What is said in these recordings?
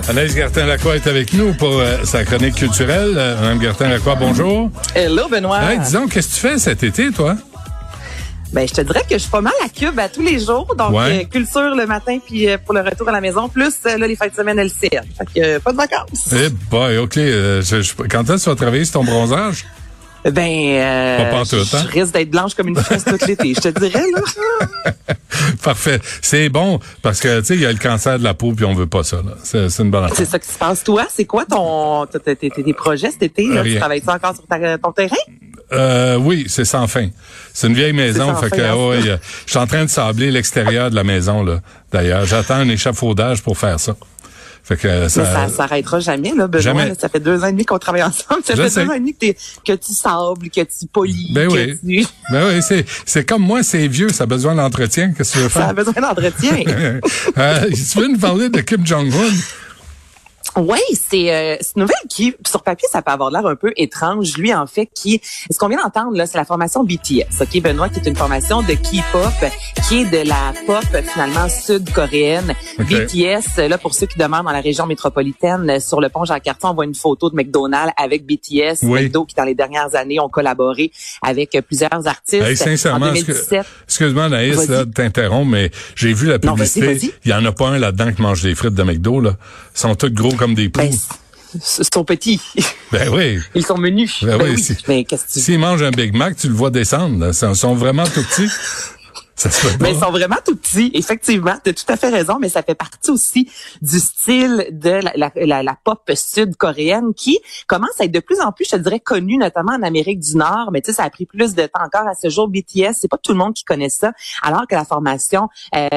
Anaïs Gertin-Lacroix est avec nous pour sa chronique culturelle. Mme Gertin-Lacroix, bonjour. Hello, Benoît. Hey, disons, qu'est-ce que tu fais cet été, toi? Ben, je te dirais que je suis pas mal à Cube à tous les jours. Donc, culture le matin, puis pour le retour à la maison, plus là, les fins de semaine LCN. Fait que pas de vacances. Eh boy, OK. Quand est-ce que tu vas travailler sur ton bronzage? Je risque d'être blanche comme une fraise tout l'été, je te dirais, là. Parfait. C'est bon, parce que, tu sais, il y a le cancer de la peau, puis on veut pas ça, là. C'est une bonne affaire. C'est ça qui se passe. Toi, c'est quoi tes projets cet été, là? Tu travailles-tu encore sur ton terrain? Oui, c'est sans fin. C'est une vieille maison, fait que, je suis en train de sabler l'extérieur de la maison, là. D'ailleurs, j'attends un échafaudage pour faire ça. Fait que ça s'arrêtera jamais, là, Benoît. Jamais. Là, ça fait 2 ans et demi qu'on travaille ensemble. Ça fait 2 ans et demi que tu sables, que tu polis. Ben oui. C'est comme moi, c'est vieux, ça a besoin d'entretien. Qu'est-ce que tu veux faire? Ça a besoin d'entretien. Tu veux nous parler de Kim Jong-un? Oui, c'est une nouvelle qui, sur papier, ça peut avoir l'air un peu étrange. Lui, en fait, ce qu'on vient d'entendre, là, c'est la formation BTS. OK, Benoît, qui est une formation de K-pop, qui est de la pop, finalement, sud-coréenne. Okay. BTS, là, pour ceux qui demeurent dans la région métropolitaine, sur le pont Jacques-Cartier, on voit une photo de McDonald's avec BTS. Oui. McDo, qui, dans les dernières années, ont collaboré avec plusieurs artistes. Hey, sincèrement, en 2017. Excuse-moi, Anaïs, là, de t'interrompre, mais j'ai vu la publicité. Vas-y. Il y en a pas un là-dedans qui mange des frites de McDo, là. Ils sont tous gros comme des poux. Ils sont petits. Ben oui. Ils sont menus. Ben oui. Mais qu'est-ce que s'ils mangent un Big Mac, tu le vois descendre. Là. Ils sont vraiment tout petits. Ça se fait pas. Mais ils sont vraiment tout petits, effectivement. Tu as tout à fait raison, mais ça fait partie aussi du style de la pop sud-coréenne qui commence à être de plus en plus, je te dirais, connue, notamment en Amérique du Nord. Mais tu sais, ça a pris plus de temps encore à ce jour. BTS, c'est pas tout le monde qui connaît ça, alors que la formation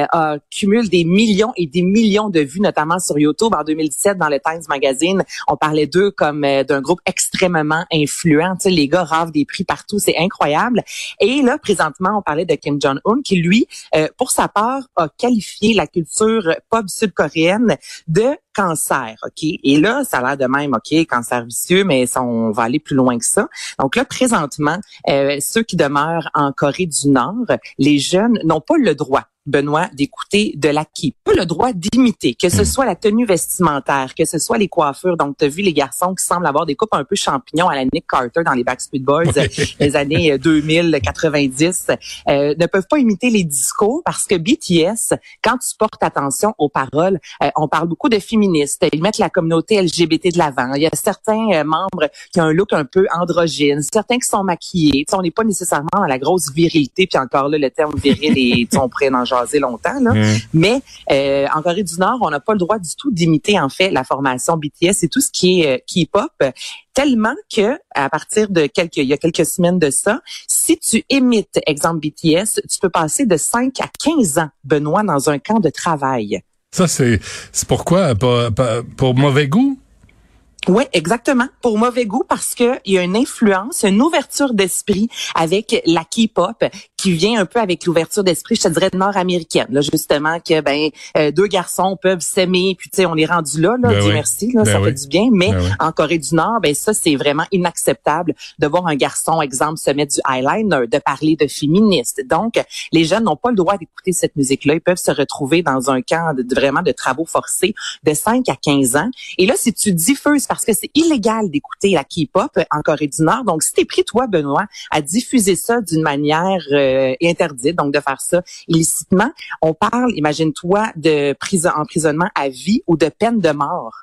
cumule des millions et des millions de vues, notamment sur YouTube. En 2017, dans le Times Magazine, on parlait d'eux comme d'un groupe extrêmement influent. Tu sais, les gars ravent des prix partout, c'est incroyable. Et là, présentement, on parlait de Kim Jong-un, qui, lui, pour sa part, a qualifié la culture pop sud-coréenne de cancer, OK? Et là, ça a l'air de même, OK, cancer vicieux, mais on va aller plus loin que ça. Donc là, présentement, ceux qui demeurent en Corée du Nord, les jeunes n'ont pas le droit, Benoît, d'écouter de la K-pop. Pas le droit d'imiter, que ce soit la tenue vestimentaire, que ce soit les coiffures. Donc, tu as vu les garçons qui semblent avoir des coupes un peu champignons à la Nick Carter dans les Backstreet Boys les années 2000, 90, ne peuvent pas imiter les discours parce que BTS, quand tu portes attention aux paroles, on parle beaucoup de féministes. Ils mettent la communauté LGBT de l'avant. Il y a certains membres qui ont un look un peu androgyne, certains qui sont maquillés. T'sais, on n'est pas nécessairement dans la grosse virilité, puis encore là, le terme viril est, on pourrait en jaser longtemps, là. Mais en Corée du Nord, on n'a pas le droit du tout d'imiter, en fait, la formation BTS et tout ce qui est K-pop, tellement que à partir de il y a quelques semaines de ça, si tu imites, exemple BTS, tu peux passer de 5 à 15 ans, Benoît, dans un camp de travail. Ça, c'est pourquoi? Pour mauvais goût? Oui, exactement. Pour mauvais goût, parce que il y a une influence, une ouverture d'esprit avec la K-pop qui vient un peu avec l'ouverture d'esprit, je te dirais, nord-américaine. Là, justement, que deux garçons peuvent s'aimer, puis tu sais, on est rendu là, Dieu merci, là, ça fait du bien. Mais en Corée du Nord, ça, c'est vraiment inacceptable de voir un garçon, exemple, se mettre du eyeliner, de parler de féministe. Donc, les jeunes n'ont pas le droit d'écouter cette musique-là. Ils peuvent se retrouver dans un camp vraiment de travaux forcés de 5 à 15 ans. Et là, si tu diffuses, parce que c'est illégal d'écouter la K-pop en Corée du Nord. Donc, si t'es pris, toi, Benoît, à diffuser ça d'une manière interdite, donc de faire ça illicitement, on parle, imagine-toi, de emprisonnement à vie ou de peine de mort.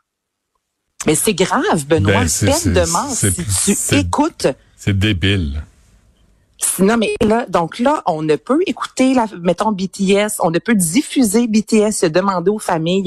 Mais c'est grave, Benoît, peine de mort si tu écoutes. C'est débile. Non, mais là, donc là, on ne peut écouter, mettons, BTS, on ne peut diffuser BTS, demander aux familles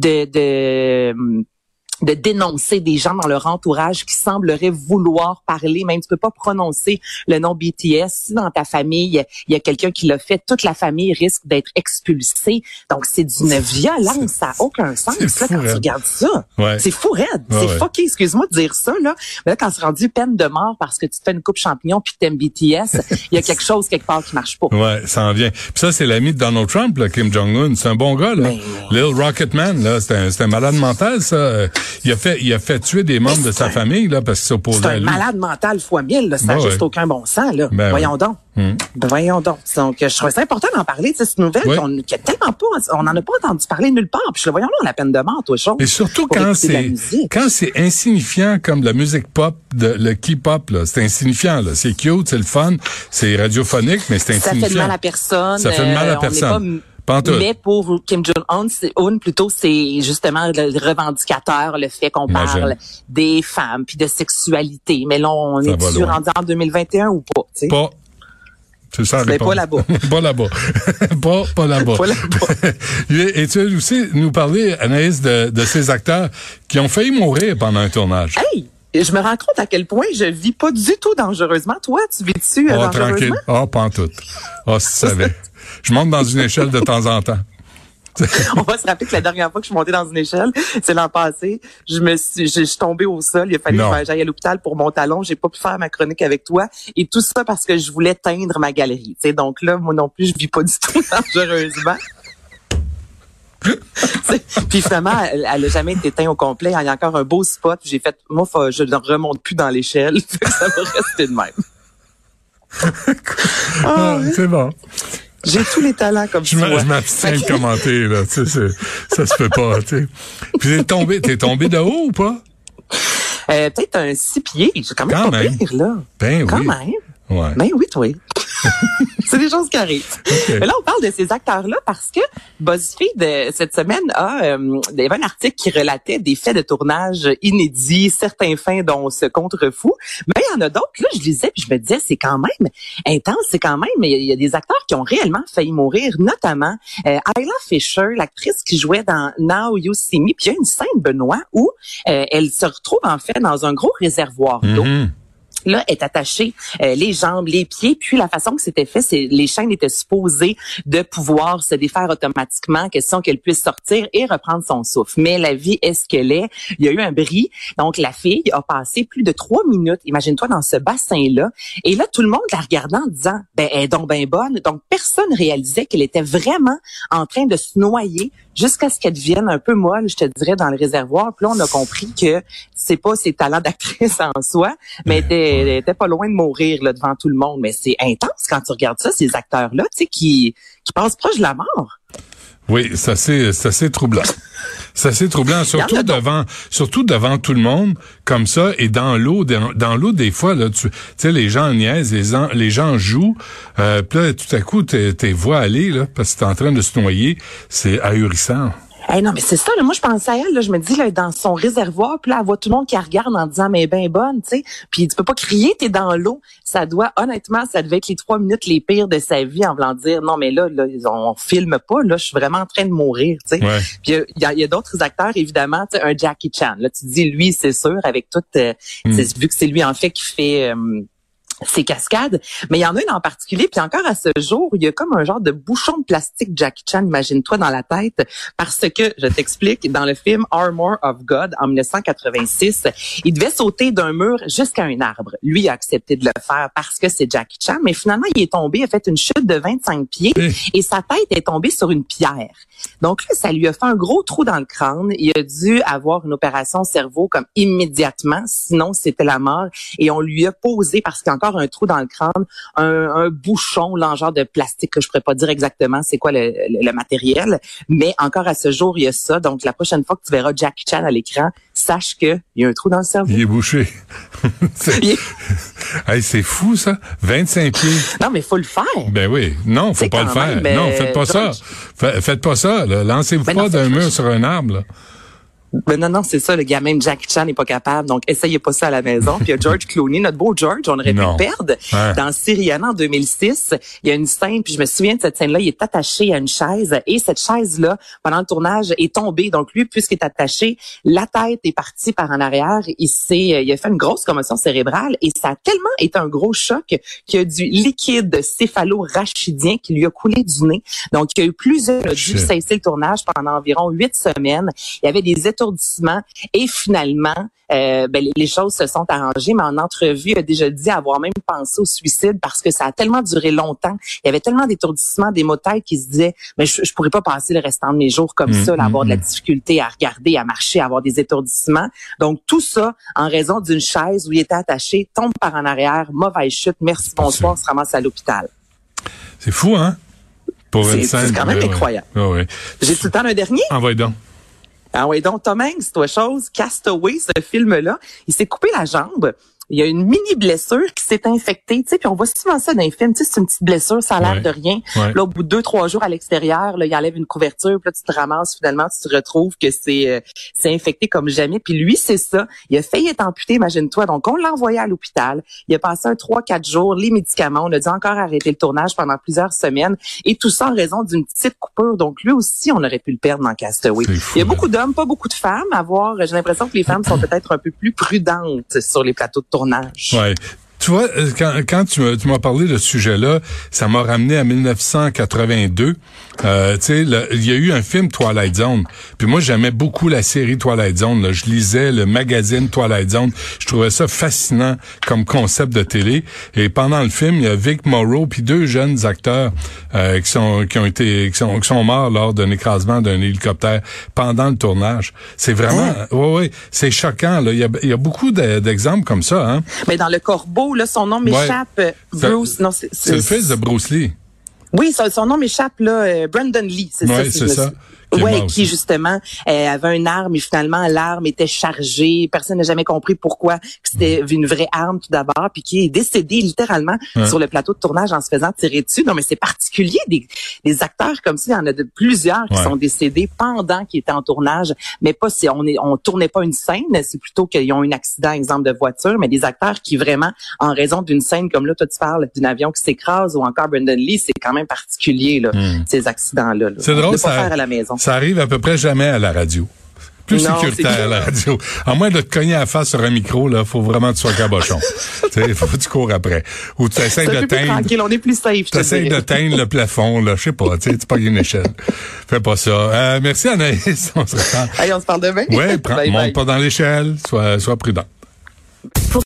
de dénoncer des gens dans leur entourage qui sembleraient vouloir parler. Même tu peux pas prononcer le nom BTS. Si dans ta famille, il y a quelqu'un qui l'a fait, toute la famille risque d'être expulsée. Donc, c'est d'une violence. Ça n'a aucun sens, là, quand tu regardes ça. Ouais. C'est fou raide. C'est fucké, excuse-moi de dire ça, là. Mais là, quand c'est rendu peine de mort parce que tu te fais une coupe champignon puis que t'aimes BTS, il y a quelque chose quelque part qui marche pas. Ouais, ça en vient. Puis ça, c'est l'ami de Donald Trump, là, Kim Jong-un. C'est un bon gars, là. Little Rocket Man, là. C'est un malade mental, ça. Il a fait tuer des membres de sa famille, là, parce qu'il s'opposait à lui. C'est un malade mental fois 1000, là. Ça n'a juste aucun bon sens, là. Voyons donc. Voyons donc. Donc, je trouvais ça important d'en parler, cette nouvelle qui a tellement pas, on n'en a pas entendu parler nulle part. Puis voyons là, la peine de mort, toi, chose. Et surtout quand c'est insignifiant comme la musique pop, le K-pop, là. C'est insignifiant, là. C'est cute, c'est le fun, c'est radiophonique, mais c'est insignifiant. Ça fait de mal à personne. Ça fait de mal à personne. Mais pour Kim Jong-un, plutôt, c'est justement le revendicateur, le fait qu'on parle des femmes puis de sexualité. Mais là, on est-tu rendu en 2021 ou pas? T'sais? Pas. C'est ça, mais pas là-bas. Pas là-bas. pas là-bas. Pas là-bas. Et tu veux aussi nous parler, Anaïs, de ces acteurs qui ont failli mourir pendant un tournage. Hey! Je me rends compte à quel point je vis pas du tout dangereusement. Toi, tu vis-tu dangereusement? Tranquille. Pas en tout. Si tu savais. Je monte dans une échelle de temps en temps. On va se rappeler que la dernière fois que je suis montée dans une échelle, c'est l'an passé. Je suis tombée au sol. Il a fallu que j'aille à l'hôpital pour mon talon. J'ai pas pu faire ma chronique avec toi. Et tout ça parce que je voulais teindre ma galerie. T'sais, donc là, moi non plus, je vis pas du tout dangereusement. Puis finalement, elle a jamais été teinte au complet. Il y a encore un beau spot. J'ai fait, moi, je ne remonte plus dans l'échelle. Ça va rester de même. C'est bon. J'ai tous les talents comme ça. Je m'abstiens de commenter, là. Tu sais, ça se peut pas, tu sais. Puis t'es tombé de haut ou pas? Peut-être un 6 pieds. J'ai quand même pas pire, là. Ben quand oui. Même. Ouais. Ben oui, toi. C'est des choses qui arrivent. Okay. Mais là, on parle de ces acteurs-là parce que BuzzFeed, cette semaine, il y avait un article qui relatait des faits de tournage inédits, certains fins dont on se contrefout. Mais il y en a d'autres, là, je lisais puis je me disais, c'est quand même intense, c'est quand même, il y a des acteurs qui ont réellement failli mourir, notamment Isla Fisher, l'actrice qui jouait dans Now You See Me. Puis il y a une scène, Benoît, où elle se retrouve en fait dans un gros réservoir d'eau. Là, est attaché les jambes, les pieds, puis la façon que c'était fait, c'est les chaînes étaient supposées de pouvoir se défaire automatiquement, question qu'elle puisse sortir et reprendre son souffle. Mais la vie est ce qu'elle est. Il y a eu un bris. Donc, la fille a passé plus de 3 minutes, imagine-toi, dans ce bassin-là. Et là, tout le monde la regardait en disant, elle est donc bien bonne. Donc, personne réalisait qu'elle était vraiment en train de se noyer jusqu'à ce qu'elle devienne un peu molle, je te dirais, dans le réservoir. Puis là, on a compris que c'est pas ses talents d'actrice en soi, mais elle était pas loin de mourir là, devant tout le monde. Mais c'est intense quand tu regardes ça, ces acteurs-là, tu sais, qui passent proche de la mort. Oui, c'est assez troublant. C'est assez troublant, surtout devant tout le monde, comme ça, et dans l'eau, des fois, là, tu sais, les gens niaisent, les gens jouent, puis là, tout à coup, t'es vois aller, là, parce que t'es en train de se noyer, c'est ahurissant. Hey, non, mais c'est ça, là, moi je pensais à elle, là, je me dis là, dans son réservoir, puis là, elle voit tout le monde qui la regarde en disant mais ben bonne, tu sais. Puis tu peux pas crier, t'es dans l'eau. Ça honnêtement, ça devait être les 3 minutes les pires de sa vie en voulant dire non, mais là on filme pas, là, je suis vraiment en train de mourir, tu sais. Ouais. Puis il y a d'autres acteurs, évidemment, tu sais, un Jackie Chan. Là, tu te dis lui, c'est sûr, avec tout, vu que c'est lui en fait qui fait ces cascades, mais il y en a une en particulier, puis encore à ce jour, il y a comme un genre de bouchon de plastique Jackie Chan, imagine-toi, dans la tête, parce que, je t'explique, dans le film Armor of God, en 1986, il devait sauter d'un mur jusqu'à un arbre. Lui a accepté de le faire parce que c'est Jackie Chan, mais finalement, il est tombé, il a fait une chute de 25 pieds, et sa tête est tombée sur une pierre. Donc là, ça lui a fait un gros trou dans le crâne. Il a dû avoir une opération cerveau comme immédiatement, sinon c'était la mort. Et on lui a posé, parce qu'il y a encore un trou dans le crâne, un bouchon, là, en genre de plastique, que je pourrais pas dire exactement c'est quoi le matériel. Mais encore à ce jour, il y a ça. Donc la prochaine fois que tu verras Jackie Chan à l'écran, sache que il y a un trou dans le cerveau. Il est bouché. Hey, c'est fou, ça. 25 pieds. Non, mais faut le faire. Ben oui. Non, faut pas le faire. Même, non, faites pas ça. Faites pas ça, là. Lancez-vous pas d'un mur sur un arbre, là. Ben non, c'est ça, le gars, même Jackie Chan n'est pas capable, donc essayez pas ça à la maison. Puis il y a George Clooney, notre beau George, on aurait pu le perdre. Dans Syriana en 2006, il y a une scène, puis je me souviens de cette scène-là, il est attaché à une chaise, et cette chaise-là, pendant le tournage, est tombée. Donc lui, puisqu'il est attaché, la tête est partie par en arrière, il a fait une grosse commotion cérébrale, et ça a tellement été un gros choc qu'il y a du liquide céphalo-rachidien qui lui a coulé du nez. Donc il y a eu dû cesser le tournage pendant environ 8 semaines. Il y avait des étourdissements et finalement, les choses se sont arrangées, mais en entrevue, il a déjà dit avoir même pensé au suicide parce que ça a tellement duré longtemps. Il y avait tellement d'étourdissements, des maux de tête qui se disaient, mais je pourrais pas passer le restant de mes jours comme ça, là, avoir de la difficulté à regarder, à marcher, à avoir des étourdissements. Donc, tout ça, en raison d'une chaise où il était attaché, tombe par en arrière, mauvaise chute, merci, bonsoir, se ramasse à l'hôpital. C'est fou, hein? Pour une scène. C'est quand même incroyable. Ouais. J'ai tout le temps un dernier? Envoie donc. Ah oui, donc Tom Hanks, toi chose, Castaway, ce film-là, il s'est coupé la jambe. Il y a une mini blessure qui s'est infectée, tu sais, puis on voit souvent ça dans les films, tu sais, c'est une petite blessure, ça a l'air de rien. Ouais. Là, au bout de 2-3 jours à l'extérieur, là, il enlève une couverture, puis là, tu te ramasses, finalement, tu te retrouves que c'est infecté comme jamais. Puis lui, c'est ça. Il a failli être amputé, imagine-toi. Donc, on l'a envoyé à l'hôpital. Il a passé 3-4 jours, les médicaments. On a dû encore arrêter le tournage pendant plusieurs semaines. Et tout ça en raison d'une petite coupure. Donc, lui aussi, on aurait pu le perdre dans Castaway. Fou, il y a beaucoup d'hommes, pas beaucoup de femmes à voir. J'ai l'impression que les femmes sont peut-être un peu plus prudentes sur les plateaux de tournage. Ouais. Tu vois, quand tu m'as parlé de ce sujet-là, ça m'a ramené à 1982. Tu sais, il y a eu un film Twilight Zone. Puis moi, j'aimais beaucoup la série Twilight Zone. Là. Je lisais le magazine Twilight Zone. Je trouvais ça fascinant comme concept de télé. Et pendant le film, il y a Vic Morrow puis 2 jeunes acteurs qui sont morts lors d'un écrasement d'un hélicoptère pendant le tournage. C'est vraiment, ouais, c'est choquant. Là, il y a beaucoup d'exemples comme ça. Hein. Mais dans Le Corbeau, là, son nom m'échappe. Bruce, non, c'est le fils de Bruce Lee. Oui, son nom m'échappe, là. Brandon Lee, c'est ça. Oui, c'est ça. Qui justement avait une arme et finalement l'arme était chargée. Personne n'a jamais compris pourquoi c'était une vraie arme tout d'abord, puis qui est décédé littéralement sur le plateau de tournage en se faisant tirer dessus. Non, mais c'est particulier des acteurs comme ça. Il y en a de plusieurs qui sont décédés pendant qu'ils étaient en tournage, mais pas si on tournait pas une scène, c'est plutôt qu'ils ont eu un accident, exemple de voiture, mais des acteurs qui vraiment, en raison d'une scène comme là, toi tu parles d'un avion qui s'écrase ou encore Brandon Lee, c'est quand même particulier là, ces accidents-là. C'est drôle, ça. Faire à la maison. Ça arrive à peu près jamais à la radio. Plus sécuritaire à la radio. À moins de te cogner à la face sur un micro, là, faut vraiment que tu sois cabochon. Tu sais, faut que tu cours après. Ou tu essaies de teindre. Tranquille, on est plus safe. Tu essaies de teindre le plafond, là. Je sais pas, tu sais, tu pognes une échelle. Fais pas ça. Merci Anaïs. On se reprend. Allez, on se parle demain. Ouais, monte pas dans l'échelle. Sois prudent.